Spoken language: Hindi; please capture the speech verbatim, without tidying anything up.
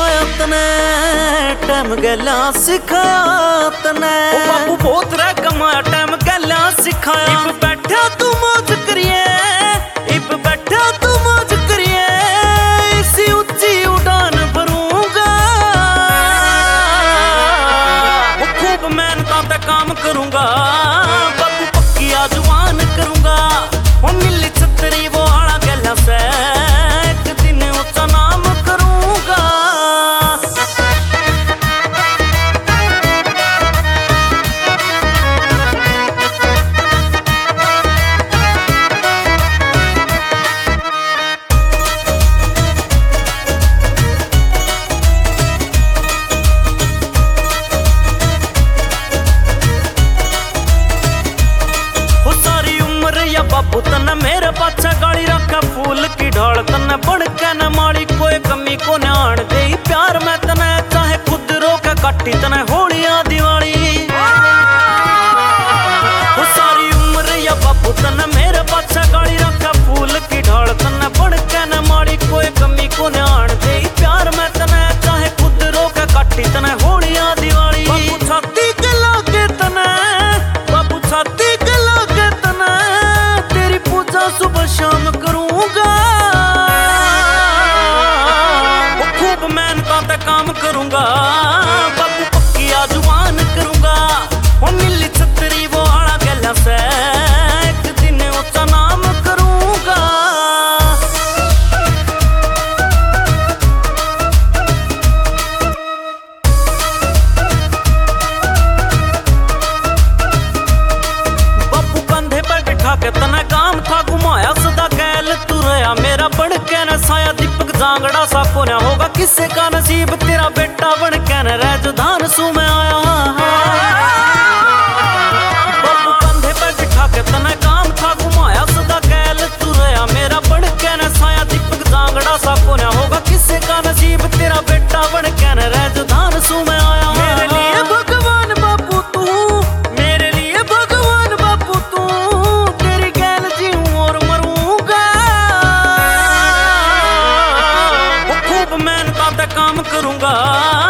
घुमाया तने, टाइम गैला सिखाया तने। ओ बाबू बहुत रह कमाया, टाइम गैला सिखाया। इब बैठा तू मौज करिए, इब बैठा तू मौज करिए, इसी ऊंची उड़ान भरूंगा। वो खूब मेहनता ते काम करूंगा, बाबू पक्की आजवान करूंगा। वो मिली छतरी वो आला गैला से, एक दिन ऊंचा नाम करूंगा। बाबू तन्ने मेरे पाछा गाड़ी रखा फूल की ढाल, तन्ने बड़ के न माड़ी कोई कमी को न्याण दे। प्यार में तने चाहे खुद रोके काटी तने होलियां दिवाली। वो सारी उम्र या बाबू तन्ने मेरे पाछा गाड़ी रखा फूल की ढाल, तन्ने बड़ के न माड़ी कोई कमी को न्याण दे। प्यार में तने चाहे खुद रोके काटी तने होलियां दिवाली। बाबू छाती के लागे तने, बाबू छाती के लागे तने, सुबह शाम करूंगा। वो खूब मेहनता ते काम करूंगा, बाबू पक्की आजवान करूंगा। वो मिली छतरी वो आला गैला से, एक दिन ऊंचा नाम करूंगा। बाबू कंधे पर बिठा के तना काम था घुमाया सदा कैल तू रहा मेरा बन के न साया। दीपक जांगड़ा सा को न होगा किसे का नसीब, तेरा बेटा बन के न राजधान सू में आया। बाबू कंधे पर बिठा के तना काम था घुमाया सदा कैल तू रहा मेरा बन के न साया। दीपक जांगड़ा सा को न होगा किसे का नसीब, तेरा बेटा बन के न राजधान सू में आया। मेरे लिए भगवान बापू तू, मेरे लिए भगवान बापू तू, तेरी गैल जीऊं और मरूंगा। वो खूब मेहनता ते काम करूंगा।